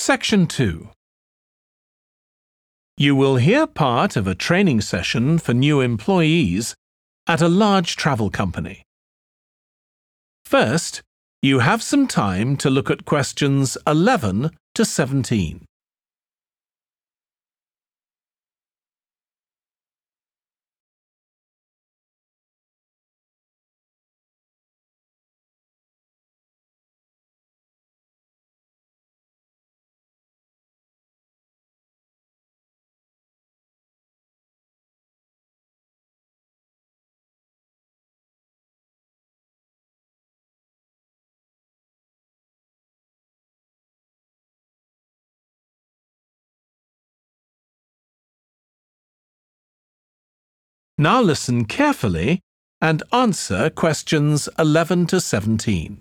Section 2. You will hear part of a training session for new employees at a large travel company. First, you have some time to look at questions 11 to 17. Now listen carefully and answer questions 11 to 17.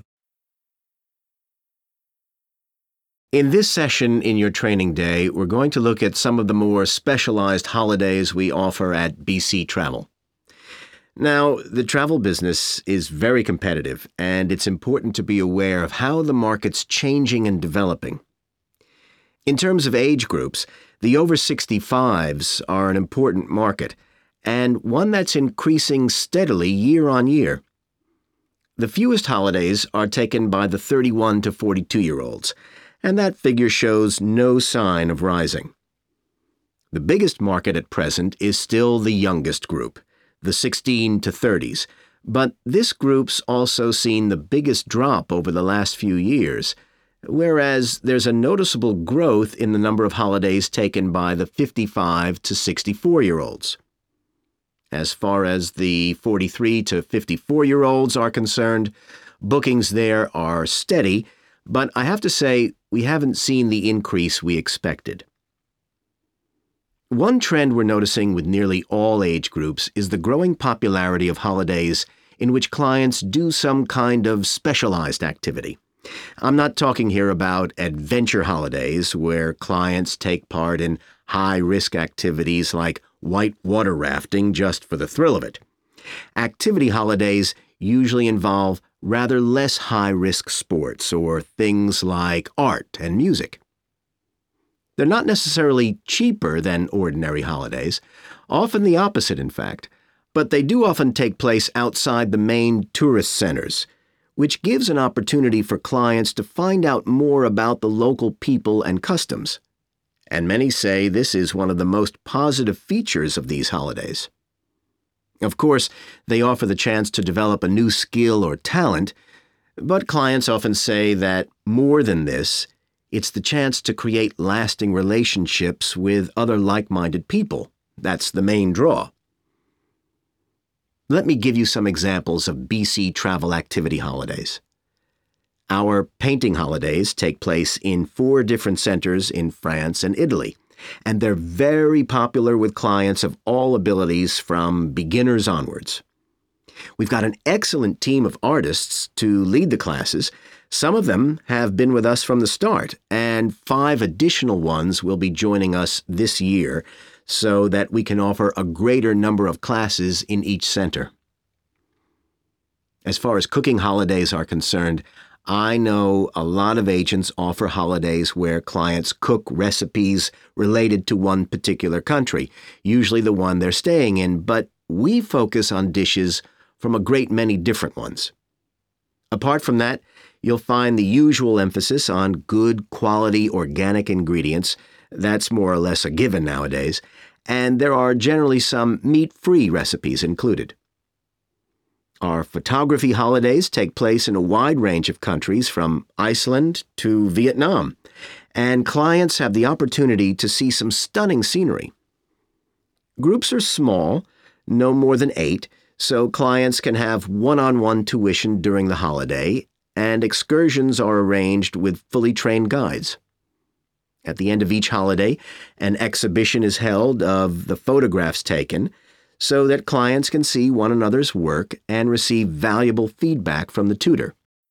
In this session in your training day, we're going to look at some of the more specialized holidays we offer at BC Travel. Now, the travel business is very competitive, and it's important to be aware of how the market's changing and developing. In terms of age groups, the over 65s are an important market, and one that's increasing steadily year on year. The fewest holidays are taken by the 31 to 42-year-olds, and that figure shows no sign of rising. The biggest market at present is still the youngest group, the 16 to 30s, but this group's also seen the biggest drop over the last few years, whereas there's a noticeable growth in the number of holidays taken by the 55 to 64-year-olds. As far as the 43 to 54-year-olds are concerned, bookings there are steady, but I have to say we haven't seen the increase we expected. One trend we're noticing with nearly all age groups is the growing popularity of holidays in which clients do some kind of specialized activity. I'm not talking here about adventure holidays where clients take part in high-risk activities like whitewater rafting just for the thrill of it. Activity holidays usually involve rather less high-risk sports or things like art and music. They're not necessarily cheaper than ordinary holidays, often the opposite in fact, but they do often take place outside the main tourist centers, which gives an opportunity for clients to find out more about the local people and customs. And many say this is one of the most positive features of these holidays. Of course, they offer the chance to develop a new skill or talent, but clients often say that more than this, it's the chance to create lasting relationships with other like-minded people. That's the main draw. Let me give you some examples of BC travel activity holidays. Our painting holidays take place in 4 different centers in France and Italy, and they're very popular with clients of all abilities from beginners onwards. We've got an excellent team of artists to lead the classes. Some of them have been with us from the start, and 5 additional ones will be joining us this year so that we can offer a greater number of classes in each center. As far as cooking holidays are concerned, I know a lot of agents offer holidays where clients cook recipes related to one particular country, usually the one they're staying in, but we focus on dishes from a great many different ones. Apart from that, you'll find the usual emphasis on good quality organic ingredients. That's more or less a given nowadays, and there are generally some meat-free recipes included. Our photography holidays take place in a wide range of countries from Iceland to Vietnam, and clients have the opportunity to see some stunning scenery. Groups are small, no more than 8, so clients can have one-on-one tuition during the holiday, and excursions are arranged with fully trained guides. At the end of each holiday, an exhibition is held of the photographs taken, so that clients can see one another's work and receive valuable feedback from the tutor.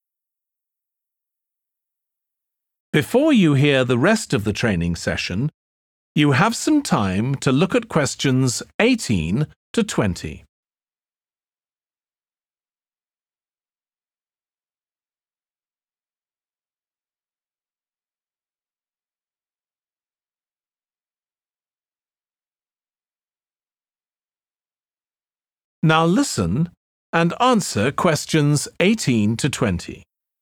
Before you hear the rest of the training session, you have some time to look at questions 18 to 20. Now listen and answer questions 18 to 20.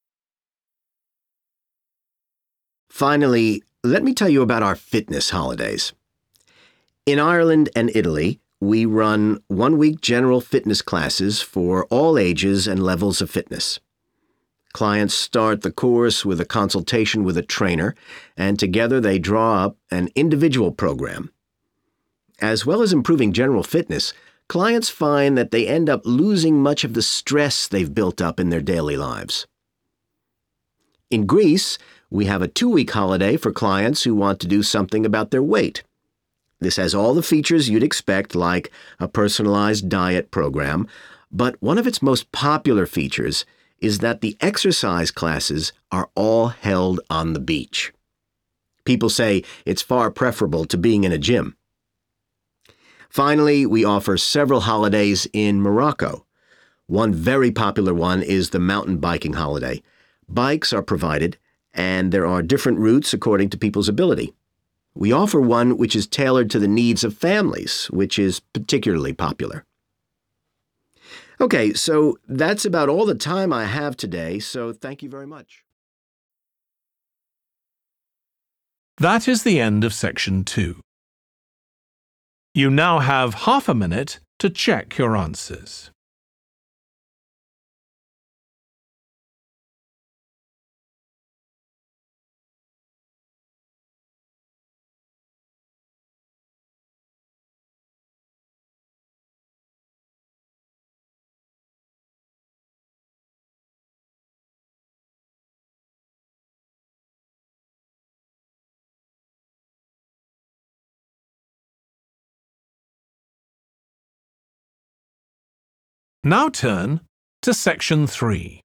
Finally, let me tell you about our fitness holidays. In Ireland and Italy, we run one-week general fitness classes for all ages and levels of fitness. Clients start the course with a consultation with a trainer, and together they draw up an individual program. As well as improving general fitness, clients find that they end up losing much of the stress they've built up in their daily lives. In Greece, we have a 2-week holiday for clients who want to do something about their weight. This has all the features you'd expect, like a personalized diet program, but one of its most popular features is that the exercise classes are all held on the beach. People say it's far preferable to being in a gym. Finally, we offer several holidays in Morocco. One very popular one is the mountain biking holiday. Bikes are provided, and there are different routes according to people's ability. We offer one which is tailored to the needs of families, which is particularly popular. Okay, so that's about all the time I have today, so thank you very much. That is the end of section 2. You now have half a minute to check your answers. Now turn to section 3.